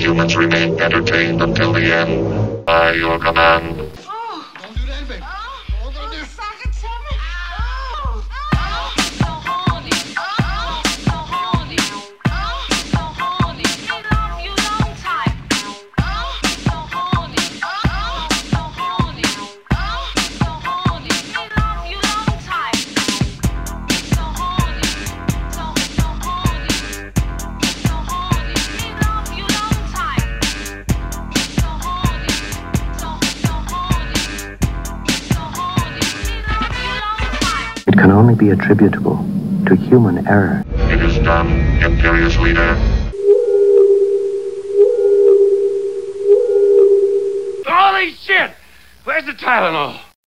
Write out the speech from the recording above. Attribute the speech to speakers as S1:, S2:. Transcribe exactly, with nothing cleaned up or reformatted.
S1: humans remain entertained until the end by your command.
S2: Oh, don't do that, baby.
S3: Oh,
S2: Don't go there.
S3: suck it to me. Oh, oh, so horny. Oh, so horny. Oh, so horny. We love you long time. Oh, so horny. Oh, so horny. Oh, so horny. We love you long time. So horny. So, so horny. So horny. We love you long time. So horny. So, so horny. So horny. We love you long time.
S4: It can only be attributable to human error.
S1: It is done, Imperious Leader.
S5: Holy shit! Where's the Tylenol?